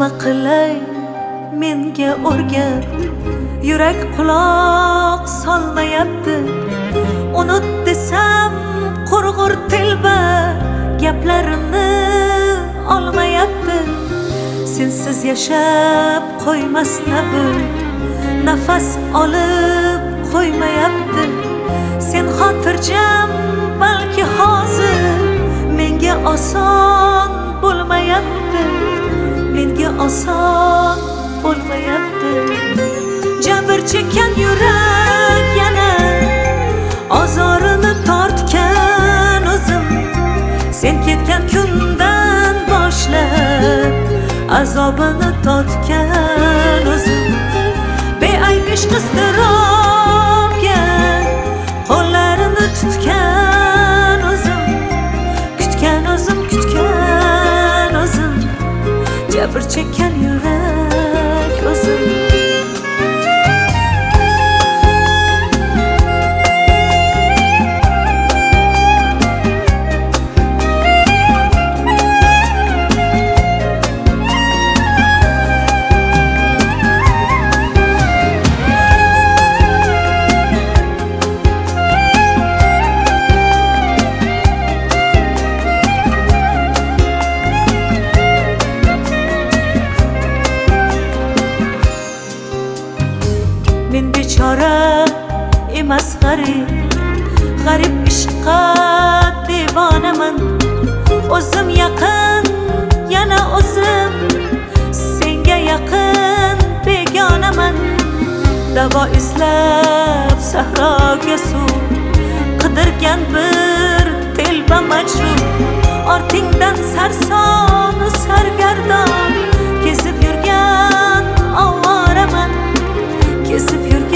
qilay menga o'rgat, yurak quloq solmayapti. Unut desam qurg'ur telba gaplarimni olmayapti. Sensiz yashab qo'ymas nafas olib qo'ymayapti. Sen xotirjam balki hozir menga oson bo'lmayapti. Menga oson bo'lmayapti. Jabr chekkan yurak yana ozorini tortgan o'zim. Sen ketgan kundan boshlab azobini tortgan o'zim. Beayb ishq iztirobga qo'llarini tutgan o'zim. Kutgan o'zim. Jabr chekkan yurak o'zim. Men bechora emas g'arib ishqqa devonaman. O'zim yaqin yana o'zim, senga yaqin begonaman. Davo izlab sahroga suv qidirgan bir telba majruh. Ortingdan sarsonu sargardon kezib yurgan ovoraman. Kezib yurgan